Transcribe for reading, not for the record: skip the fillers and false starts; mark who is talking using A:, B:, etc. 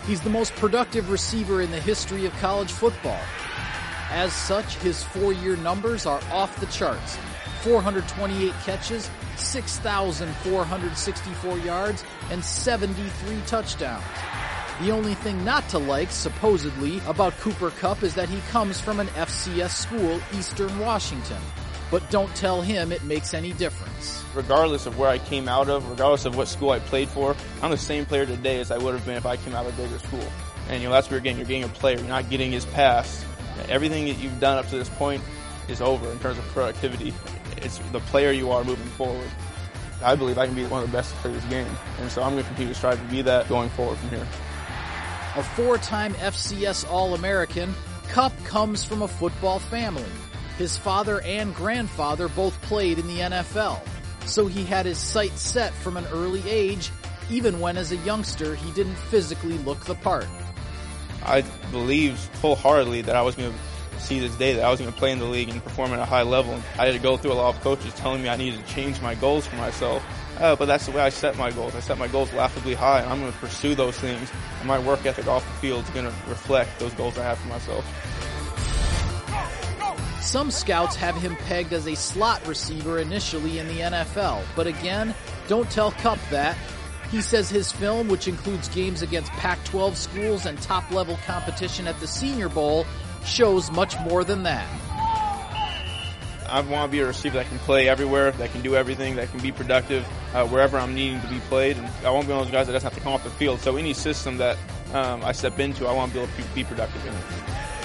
A: He's the most productive receiver in the history of college football. As such, his 4-year numbers are off the charts. 428 catches, 6,464 yards, and 73 touchdowns. The only thing not to like, supposedly, about Cooper Kupp is that he comes from an FCS school, Eastern Washington. But don't tell him it makes any difference.
B: Regardless of where I came out of, regardless of what school I played for, I'm the same player today as I would have been if I came out of a bigger school. And, that's what you're getting. You're getting a player. You're not getting his past. Everything that you've done up to this point is over in terms of productivity. It's the player you are moving forward. I believe I can be one of the best for this game. And so I'm going to continue to strive to be that going forward from here.
A: A 4-time FCS All-American, Kupp comes from a football family. His father and grandfather both played in the NFL, so he had his sights set from an early age, even when as a youngster he didn't physically look the part.
B: I believed wholeheartedly that I was going to see this day, that I was going to play in the league and perform at a high level. I had to go through a lot of coaches telling me I needed to change my goals for myself. But that's the way I set my goals. I set my goals laughably high, and I'm going to pursue those things. And my work ethic off the field is going to reflect those goals I have for myself.
A: Some scouts have him pegged as a slot receiver initially in the NFL. But again, don't tell Kupp that. He says his film, which includes games against Pac-12 schools and top-level competition at the Senior Bowl, shows much more than that.
B: I want to be a receiver that can play everywhere, that can do everything, that can be productive wherever I'm needing to be played. And I won't be one of those guys that doesn't have to come off the field. So any system that I step into, I want to be able to be productive in it.